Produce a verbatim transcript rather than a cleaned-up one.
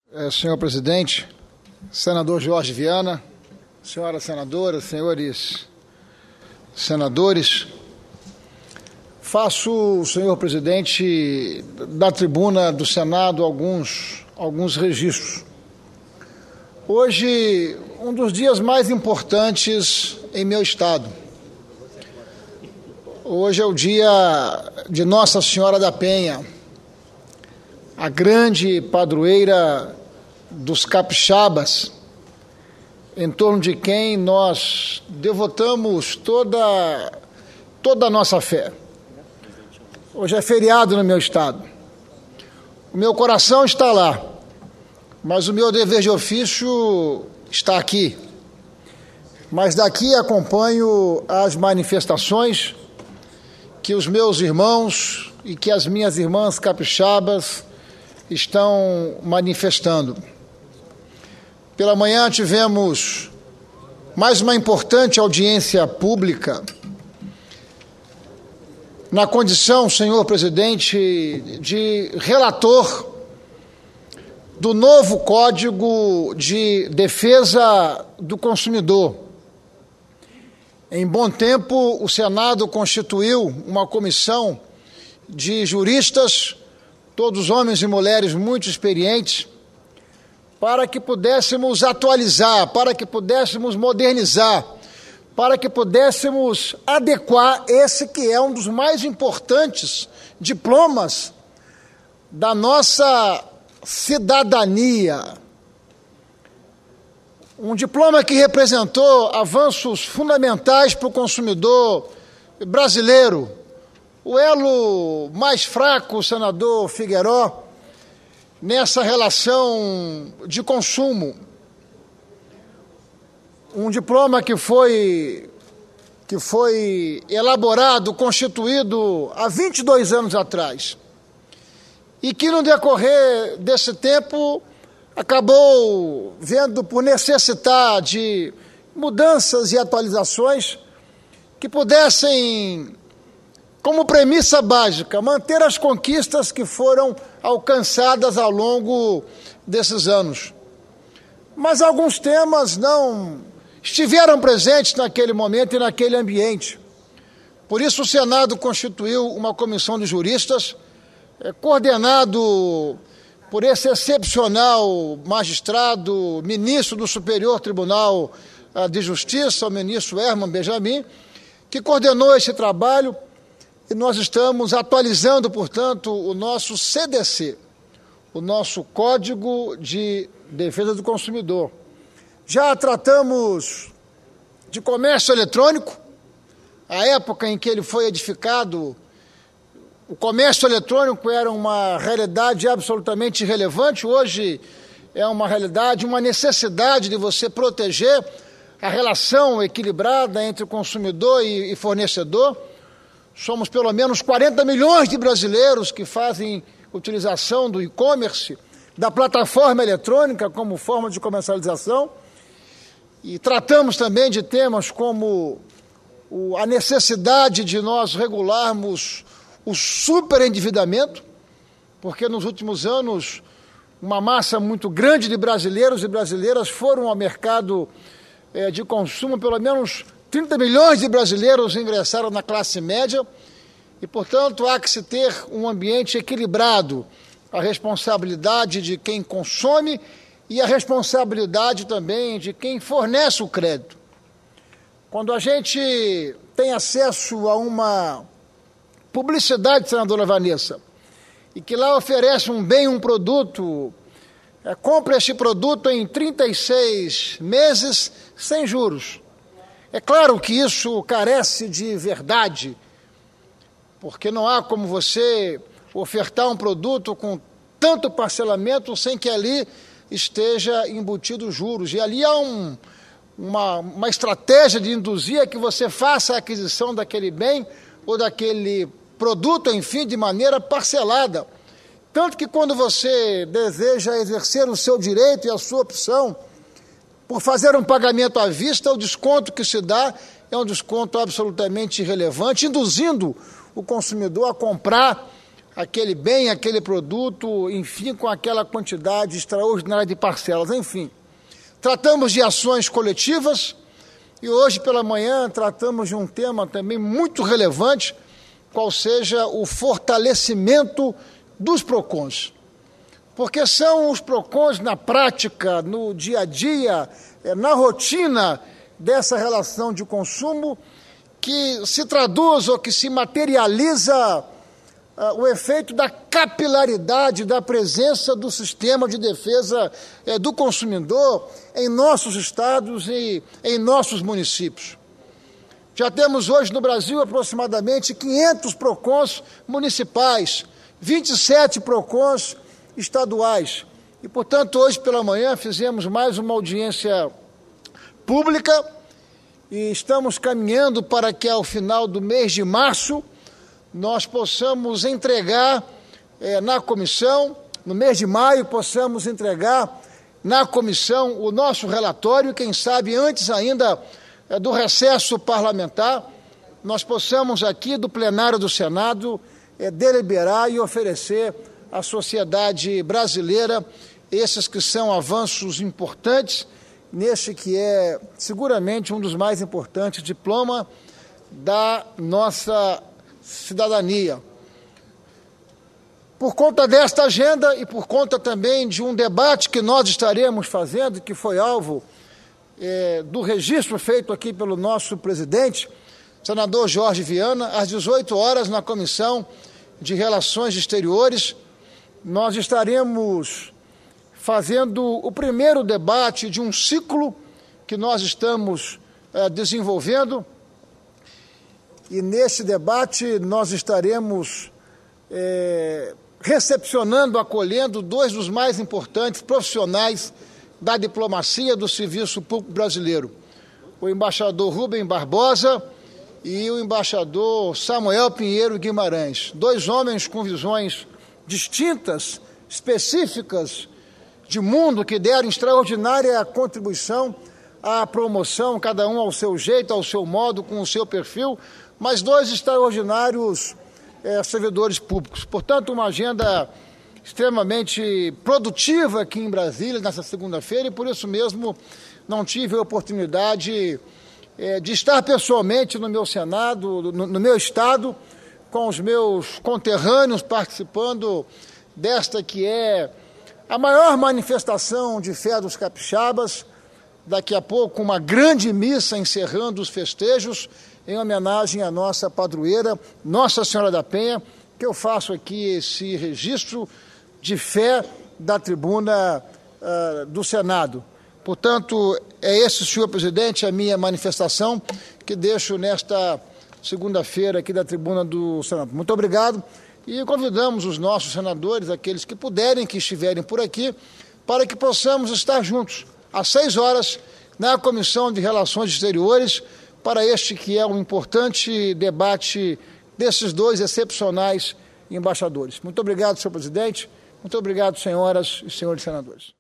É, senhor presidente, senador Jorge Viana, senhoras senadoras, senhores senadores, faço, senhor presidente, da tribuna do Senado alguns, alguns registros. Hoje, um dos dias mais importantes em meu estado. Hoje é o dia de Nossa Senhora da Penha, a grande padroeira dos capixabas, em torno de quem nós devotamos toda, toda a nossa fé. Hoje é feriado no meu estado. O meu coração está lá, mas o meu dever de ofício está aqui. Mas daqui acompanho as manifestações que os meus irmãos e que as minhas irmãs capixabas estão manifestando. Pela manhã tivemos mais uma importante audiência pública na condição, senhor presidente, de relator do novo Código de Defesa do Consumidor. Em bom tempo, o Senado constituiu uma comissão de juristas, todos homens e mulheres muito experientes, para que pudéssemos atualizar, para que pudéssemos modernizar, para que pudéssemos adequar esse que é um dos mais importantes diplomas da nossa cidadania. Um diploma que representou avanços fundamentais para o consumidor brasileiro. O elo mais fraco, senador Figueiró, nessa relação de consumo. Um diploma que foi, que foi elaborado, constituído há vinte e dois anos atrás, e que no decorrer desse tempo acabou vendo por necessitar de mudanças e atualizações que pudessem, como premissa básica, manter as conquistas que foram alcançadas ao longo desses anos. Mas alguns temas não estiveram presentes naquele momento e naquele ambiente. Por isso o Senado constituiu uma comissão de juristas, é, coordenado por esse excepcional magistrado, ministro do Superior Tribunal de Justiça, o ministro Herman Benjamin, que coordenou esse trabalho. E nós estamos atualizando, portanto, o nosso C D C, o nosso Código de Defesa do Consumidor. Já tratamos de comércio eletrônico, a época em que ele foi edificado, o comércio eletrônico era uma realidade absolutamente irrelevante. Hoje é uma realidade, uma necessidade de você proteger a relação equilibrada entre o consumidor e fornecedor. Somos pelo menos quarenta milhões de brasileiros que fazem utilização do e-commerce, da plataforma eletrônica como forma de comercialização. E tratamos também de temas como a necessidade de nós regularmos o superendividamento, porque nos últimos anos uma massa muito grande de brasileiros e brasileiras foram ao mercado eh, de consumo, pelo menos trinta milhões de brasileiros ingressaram na classe média e, portanto, há que se ter um ambiente equilibrado, a responsabilidade de quem consome e a responsabilidade também de quem fornece o crédito. Quando a gente tem acesso a uma publicidade, senadora Vanessa, e que lá oferece um bem, um produto, é, compra este produto em trinta e seis meses sem juros. É claro que isso carece de verdade, porque não há como você ofertar um produto com tanto parcelamento sem que ali esteja embutido juros. E ali há um, uma, uma estratégia de induzir a que você faça a aquisição daquele bem ou daquele produto, enfim, de maneira parcelada. Tanto que quando você deseja exercer o seu direito e a sua opção, por fazer um pagamento à vista, o desconto que se dá é um desconto absolutamente irrelevante, induzindo o consumidor a comprar aquele bem, aquele produto, enfim, com aquela quantidade extraordinária de parcelas, enfim. Tratamos de ações coletivas e hoje pela manhã tratamos de um tema também muito relevante, qual seja o fortalecimento dos PROCONs. Porque são os PROCONs na prática, no dia a dia, na rotina dessa relação de consumo, que se traduz ou que se materializa uh, o efeito da capilaridade da presença do sistema de defesa uh, do consumidor em nossos estados e em nossos municípios. Já temos hoje no Brasil aproximadamente quinhentos PROCONs municipais, vinte e sete PROCONs estaduais. E, portanto, hoje pela manhã fizemos mais uma audiência pública e estamos caminhando para que ao final do mês de março nós possamos entregar eh, na comissão, no mês de maio possamos entregar na comissão o nosso relatório, quem sabe antes ainda eh, do recesso parlamentar, nós possamos aqui do plenário do Senado eh, deliberar e oferecer à sociedade brasileira esses que são avanços importantes neste que é seguramente um dos mais importantes diploma da nossa cidadania. Por conta desta agenda e por conta também de um debate que nós estaremos fazendo, que foi alvo é, do registro feito aqui pelo nosso presidente, senador Jorge Viana, às dezoito horas na Comissão de Relações Exteriores, nós estaremos fazendo o primeiro debate de um ciclo que nós estamos eh, desenvolvendo. E neste debate nós estaremos eh, recepcionando, acolhendo dois dos mais importantes profissionais da diplomacia do serviço público brasileiro, o embaixador Rubem Barbosa e o embaixador Samuel Pinheiro Guimarães, dois homens com visões distintas, específicas, de mundo, que deram extraordinária contribuição à promoção, cada um ao seu jeito, ao seu modo, com o seu perfil, mas dois extraordinários é, servidores públicos. Portanto, uma agenda extremamente produtiva aqui em Brasília, nessa segunda-feira, e por isso mesmo não tive a oportunidade é, de estar pessoalmente no meu Senado, no, no meu estado, com os meus conterrâneos participando desta que é a maior manifestação de fé dos capixabas, daqui a pouco uma grande missa encerrando os festejos em homenagem à nossa padroeira, Nossa Senhora da Penha, que eu faço aqui esse registro de fé da tribuna uh, do Senado. Portanto, é esse, senhor presidente, a minha manifestação que deixo nesta segunda-feira aqui da tribuna do Senado. Muito obrigado. E convidamos os nossos senadores, aqueles que puderem, que estiverem por aqui, para que possamos estar juntos, às seis horas, na Comissão de Relações Exteriores, para este que é um importante debate desses dois excepcionais embaixadores. Muito obrigado, senhor presidente. Muito obrigado, senhoras e senhores senadores.